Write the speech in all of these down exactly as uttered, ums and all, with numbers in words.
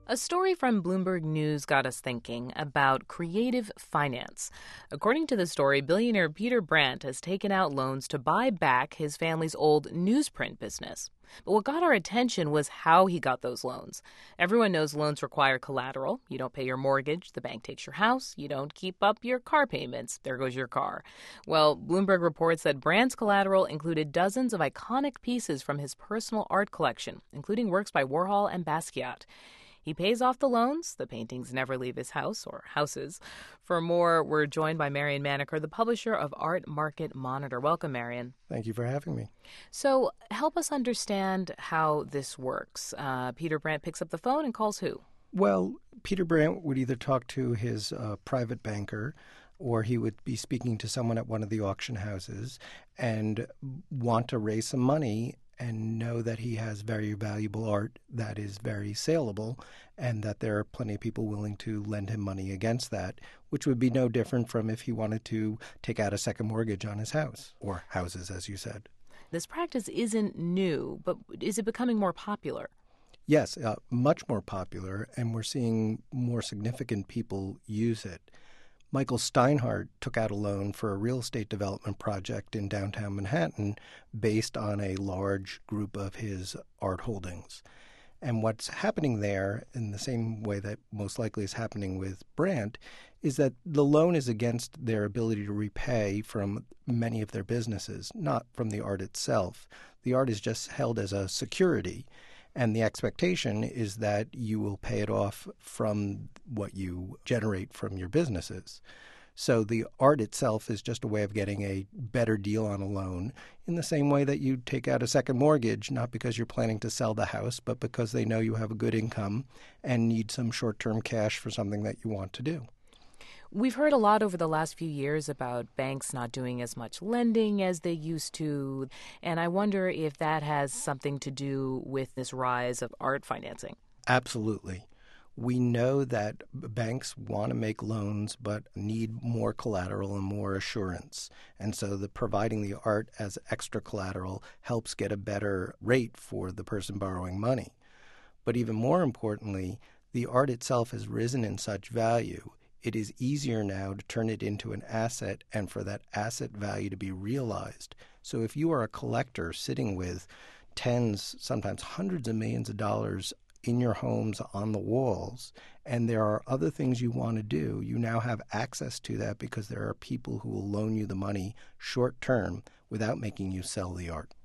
A story from Bloomberg News got us thinking about creative finance. According to the story, billionaire Peter Brandt has taken out loans to buy back his family's old newsprint business. But what got our attention was how he got those loans. Everyone knows loans require collateral. You don't pay your mortgage, the bank takes your house. You don't keep up your car payments, there goes your car. Well, Bloomberg reports that Brandt's collateral included dozens of iconic pieces from his personal art collection, including works by Warhol and Basquiat. He pays off the loans. The paintings never leave his house or houses. For more, we're joined by Marion Maneker, the publisher of Art Market Monitor. Welcome, Marion. Thank you for having me. So help us understand how this works. Uh, Peter Brandt picks up the phone and calls who? Well, Peter Brandt would either talk to his uh, private banker, or he would be speaking to someone at one of the auction houses and want to raise some money and know that he has very valuable art that is very saleable and that there are plenty of people willing to lend him money against that, which would be no different from if he wanted to take out a second mortgage on his house, or houses, as you said. This practice isn't new, but is it becoming more popular? Yes, uh, much more popular, and we're seeing more significant people use it. Michael Steinhardt took out a loan for a real estate development project in downtown Manhattan based on a large group of his art holdings. And what's happening there, in the same way that most likely is happening with Brandt, is that the loan is against their ability to repay from many of their businesses, not from the art itself. The art is just held as a security. And the expectation is that you will pay it off from what you generate from your businesses. So the art itself is just a way of getting a better deal on a loan, in the same way that you take out a second mortgage, not because you're planning to sell the house, but because they know you have a good income and need some short-term cash for something that you want to do. We've heard a lot over the last few years about banks not doing as much lending as they used to, and I wonder if that has something to do with this rise of art financing. Absolutely. We know that banks want to make loans but need more collateral and more assurance. And so the providing the art as extra collateral helps get a better rate for the person borrowing money. But even more importantly, the art itself has risen in such value. It is easier now to turn it into an asset and for that asset value to be realized. So if you are a collector sitting with tens, sometimes hundreds of millions of dollars in your homes on the walls, and there are other things you want to do, you now have access to that because there are people who will loan you the money short term without making you sell the art.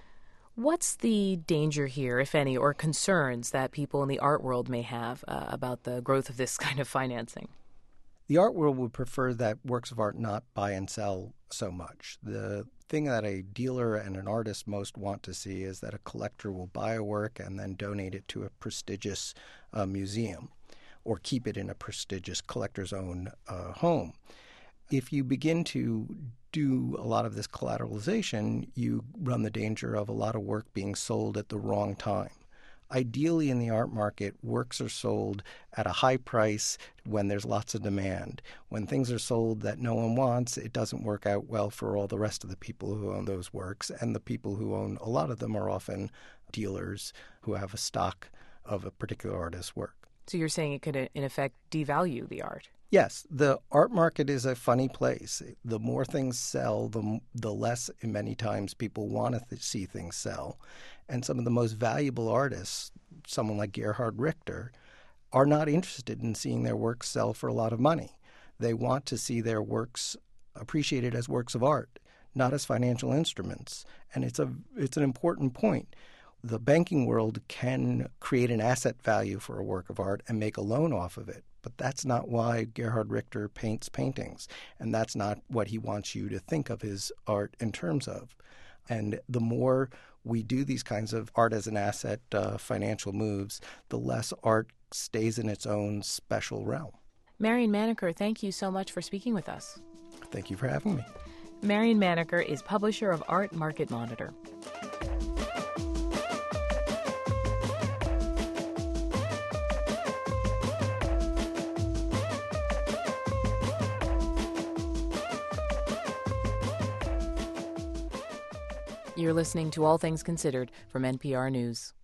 What's the danger here, if any, or concerns that people in the art world may have uh, about the growth of this kind of financing? The art world would prefer that works of art not buy and sell so much. The thing that a dealer and an artist most want to see is that a collector will buy a work and then donate it to a prestigious uh, museum or keep it in a prestigious collector's own uh, home. If you begin to do a lot of this collateralization, you run the danger of a lot of work being sold at the wrong time. Ideally, in the art market, works are sold at a high price when there's lots of demand. When things are sold that no one wants, it doesn't work out well for all the rest of the people who own those works. And the people who own a lot of them are often dealers who have a stock of a particular artist's work. So you're saying it could, in effect, devalue the art? Yes, the art market is a funny place. The more things sell, the, the less, many times, people want to th- see things sell. And some of the most valuable artists, someone like Gerhard Richter, are not interested in seeing their works sell for a lot of money. They want to see their works appreciated as works of art, not as financial instruments. And it's a it's an important point. The banking world can create an asset value for a work of art and make a loan off of it. But that's not why Gerhard Richter paints paintings, and that's not what he wants you to think of his art in terms of. And the more we do these kinds of art as an asset uh, financial moves, the less art stays in its own special realm. Marion Maneker, thank you so much for speaking with us. Thank you for having me. Marion Maneker is publisher of Art Market Monitor. You're listening to All Things Considered from N P R News.